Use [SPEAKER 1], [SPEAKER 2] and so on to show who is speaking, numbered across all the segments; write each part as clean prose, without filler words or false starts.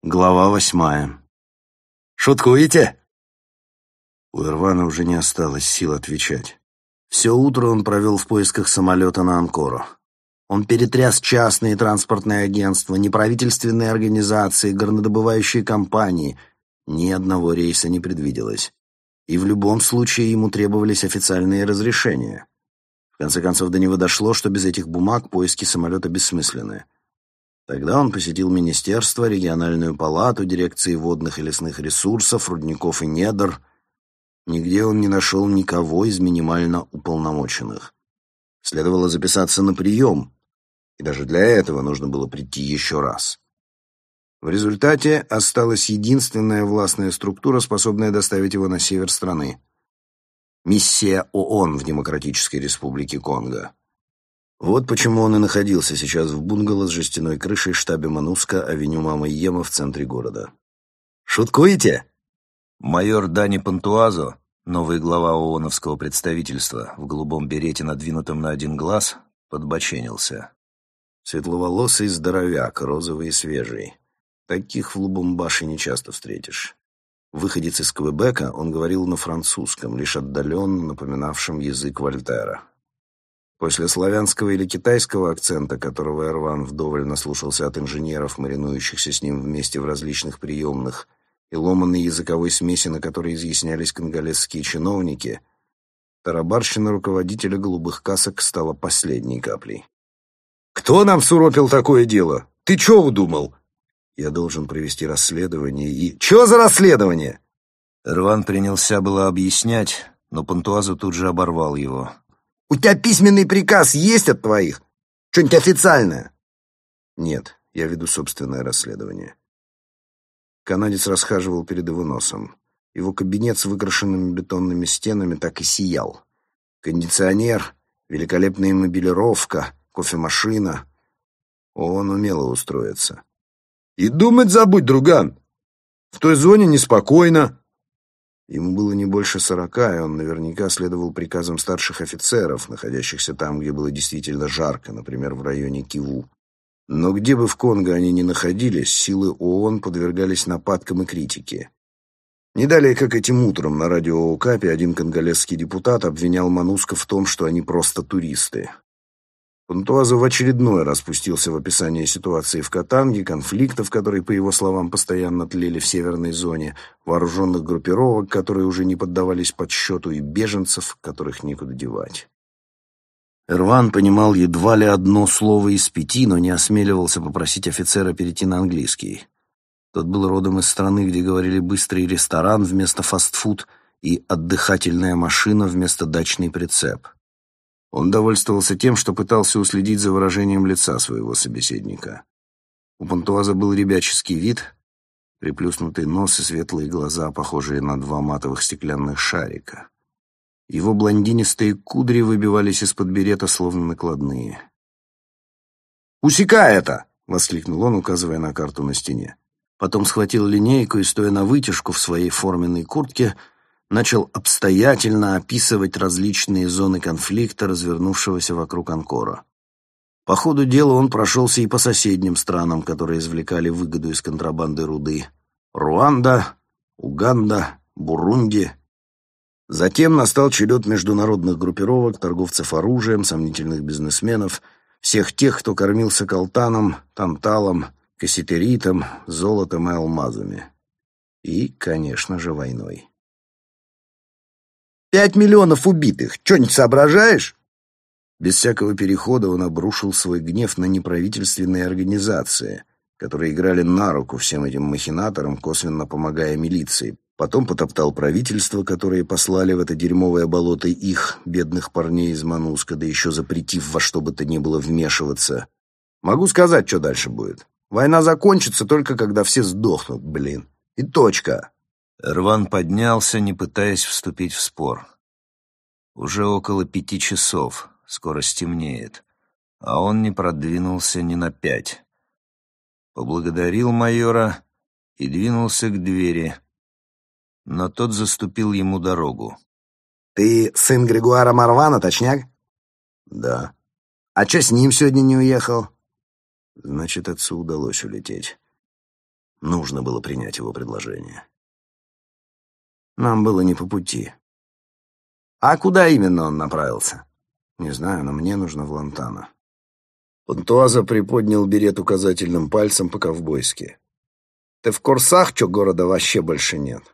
[SPEAKER 1] Глава 8.
[SPEAKER 2] «Шуткуете?»
[SPEAKER 1] У Ирвана уже не осталось сил отвечать. Все утро он провел в поисках самолета на Анкору. Он перетряс частные транспортные агентства, неправительственные организации, горнодобывающие компании. Ни одного рейса не предвиделось. И в любом случае ему требовались официальные разрешения. В конце концов, до него дошло, что без этих бумаг поиски самолета бессмысленны. Тогда он посетил министерство, региональную палату, дирекции водных и лесных ресурсов, рудников и недр. Нигде он не нашел никого из минимально уполномоченных. Следовало записаться на прием, и даже для этого нужно было прийти еще раз. В результате осталась единственная властная структура, способная доставить его на север страны. Миссия ООН в Демократической Республике Конго. Вот почему он и находился сейчас в бунгало с жестяной крышей в штабе МОНУСКО, авеню Мама Йема в центре города.
[SPEAKER 2] «Шуткуете?»
[SPEAKER 3] Майор Дани Пантуазо, новый глава ООНовского представительства, в голубом берете, надвинутом на один глаз, подбоченился.
[SPEAKER 1] Светловолосый здоровяк, розовый и свежий. Таких в Лубумбаши не часто встретишь. Выходец из Квебека, он говорил на французском, лишь отдаленно напоминавшем язык Вольтера. После славянского или китайского акцента, которого Ирван вдоволь наслушался от инженеров, маринующихся с ним вместе в различных приемных, и ломаной языковой смеси, на которой изъяснялись конголезские чиновники, тарабарщина руководителя голубых касок стала последней каплей.
[SPEAKER 2] «Кто нам суропил такое дело? Ты чё удумал?»
[SPEAKER 1] «Я должен провести расследование и...»
[SPEAKER 2] «Чё за расследование?»
[SPEAKER 3] Ирван принялся было объяснять, но Пантуазо тут же оборвал его.
[SPEAKER 2] «У тебя письменный приказ есть от твоих? Что-нибудь официальное?»
[SPEAKER 1] «Нет, я веду собственное расследование». Канадец расхаживал перед его носом. Его кабинет с выкрашенными бетонными стенами так и сиял. Кондиционер, великолепная мебелировка, кофемашина. Он умело устроится.
[SPEAKER 2] «И думать забудь, друган! В той зоне неспокойно!»
[SPEAKER 1] Ему было не больше 40, и он наверняка следовал приказам старших офицеров, находящихся там, где было действительно жарко, например, в районе Киву. Но где бы в Конго они ни находились, силы ООН подвергались нападкам и критике. Не далее, как этим утром на радио Окапи один конголезский депутат обвинял МОНУСКО в том, что они просто туристы. Пантуазо в очередной раз спустился в описание ситуации в Катанге, конфликтов, которые, по его словам, постоянно тлели в северной зоне, вооруженных группировок, которые уже не поддавались подсчету, и беженцев, которых некуда девать. Ирван понимал едва ли одно слово из 5, но не осмеливался попросить офицера перейти на английский. Тот был родом из страны, где говорили «быстрый ресторан» вместо «фастфуд» и «отдыхательная машина» вместо «дачный прицеп». Он довольствовался тем, что пытался уследить за выражением лица своего собеседника. У Пантуаза был ребяческий вид, приплюснутый нос и светлые глаза, похожие на 2 матовых стеклянных шарика. Его блондинистые кудри выбивались из-под берета, словно накладные.
[SPEAKER 2] «Усекай это!»
[SPEAKER 1] — воскликнул он, указывая на карту на стене. Потом схватил линейку и, стоя на вытяжку в своей форменной куртке, начал обстоятельно описывать различные зоны конфликта, развернувшегося вокруг Анкора. По ходу дела он прошелся и по соседним странам, которые извлекали выгоду из контрабанды руды. Руанда, Уганда, Бурунди. Затем настал черед международных группировок, торговцев оружием, сомнительных бизнесменов, всех тех, кто кормился колтаном, танталом, касситеритом, золотом и алмазами. И, конечно же, войной.
[SPEAKER 2] 5 миллионов убитых. Что-нибудь соображаешь?»
[SPEAKER 1] Без всякого перехода он обрушил свой гнев на неправительственные организации, которые играли на руку всем этим махинаторам, косвенно помогая милиции. Потом потоптал правительство, которые послали в это дерьмовое болото их, бедных парней из МОНУСКО, да еще запретив во что бы то ни было вмешиваться.
[SPEAKER 2] «Могу сказать, что дальше будет. Война закончится только когда все сдохнут, блин. И точка».
[SPEAKER 3] Ирван поднялся, не пытаясь вступить в спор. Уже около 5 часов, скоро стемнеет, а он не продвинулся ни на 5. Поблагодарил майора и двинулся к двери, но тот заступил ему дорогу.
[SPEAKER 2] «Ты сын Григуара Марвана, точняк?»
[SPEAKER 1] «Да».
[SPEAKER 2] «А чё с ним сегодня не уехал?»
[SPEAKER 1] «Значит, отцу удалось улететь». Нужно было принять его предложение. Нам было не по пути. А куда именно он направился? Не знаю, но мне нужно в Лантана. Пантуаза приподнял берет указательным пальцем по-ковбойски. Ты в курсах, что города вообще больше нет?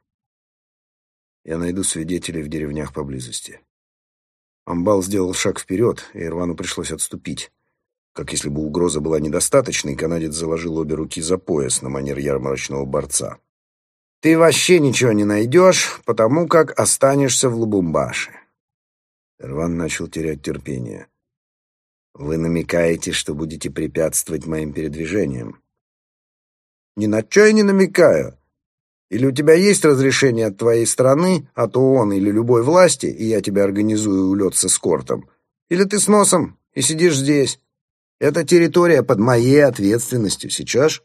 [SPEAKER 1] Я найду свидетелей в деревнях поблизости. Амбал сделал шаг вперед, и Ирвану пришлось отступить. Как если бы угроза была недостаточной, канадец заложил обе руки за пояс на манер ярмарочного борца. «Ты вообще ничего не найдешь, потому как останешься в Лубумбаши». Ирван начал терять терпение. «Вы намекаете, что будете препятствовать моим передвижениям?» «Ни на что я не намекаю. Или у тебя есть разрешение от твоей страны, от ООН или любой власти, и я тебе организую улет с эскортом, или ты с носом и сидишь здесь. Эта территория под моей ответственностью. Сейчас?»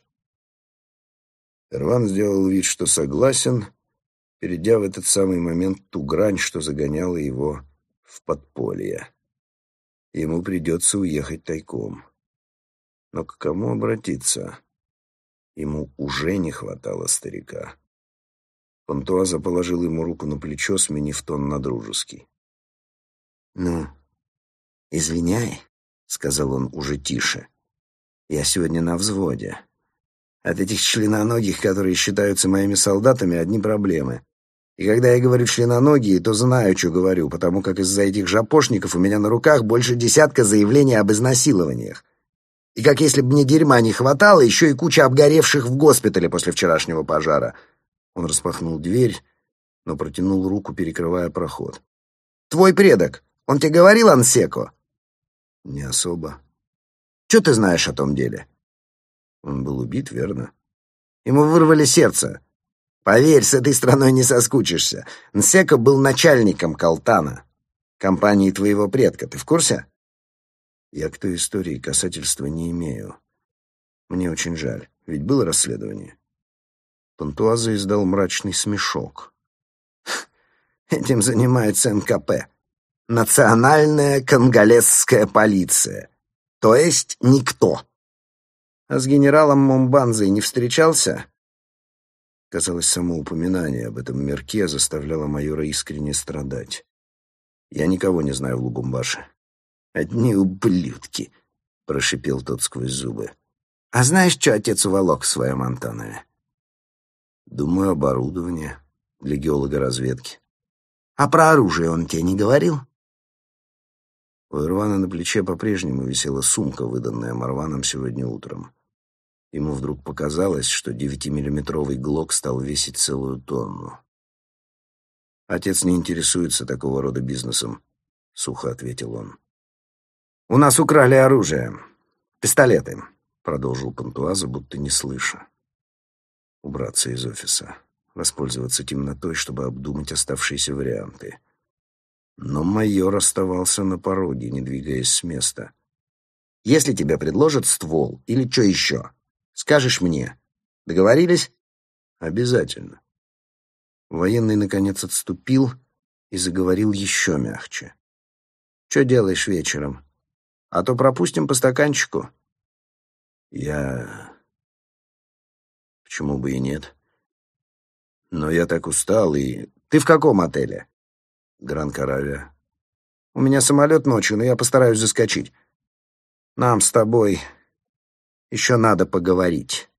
[SPEAKER 1] Ирван сделал вид, что согласен, перейдя в этот самый момент ту грань, что загоняла его в подполье. Ему придется уехать тайком. Но к кому обратиться? Ему уже не хватало старика. Пантуаза положил ему руку на плечо, сменив тон на дружеский. «Ну, извиняй», — сказал он уже тише. «Я сегодня на взводе. От этих членоногих, которые считаются моими солдатами, одни проблемы. И когда я говорю членоногие, то знаю, что говорю, потому как из-за этих жапошников у меня на руках больше 10 заявлений об изнасилованиях. И как если бы мне дерьма не хватало, еще и куча обгоревших в госпитале после вчерашнего пожара». Он распахнул дверь, но протянул руку, перекрывая проход. «Твой предок, он тебе говорил, Ансеко?» «Не особо». «Что ты знаешь о том деле?» «Он был убит, верно?» «Ему вырвали сердце. Поверь, с этой страной не соскучишься. Нсеко был начальником Калтана, компании твоего предка. Ты в курсе?» «Я к той истории касательства не имею. Мне очень жаль, ведь было расследование». Пантуаза издал мрачный смешок. «Этим занимается НКП. Национальная конголезская полиция. То есть никто. А с генералом Момбанзой не встречался?» Казалось, само упоминание об этом мерке заставляло майора искренне страдать. «Я никого не знаю в Лубумбаши». «Одни ублюдки», — прошипел тот сквозь зубы. «А знаешь, что отец уволок в своем Антонове?» «Думаю, оборудование для геолога-разведки». «А про оружие он тебе не говорил?» У Ирвана на плече по-прежнему висела сумка, выданная Марваном сегодня утром. Ему вдруг показалось, что 9-миллиметровый глок стал весить целую тонну. «Отец не интересуется такого рода бизнесом», — сухо ответил он. «У нас украли оружие. Пистолеты», — продолжил Пантуаза, будто не слыша. Убраться из офиса, воспользоваться темнотой, чтобы обдумать оставшиеся варианты. Но майор оставался на пороге, не двигаясь с места. «Если тебе предложат ствол или что еще, скажешь мне. Договорились?» «Обязательно». Военный, наконец, отступил и заговорил еще мягче. «Что делаешь вечером? А то пропустим по стаканчику». Почему бы и нет? Но я так устал и... Ты в каком отеле? Гран-Каравия. У меня самолет ночью, но я постараюсь заскочить. Нам с тобой еще надо поговорить.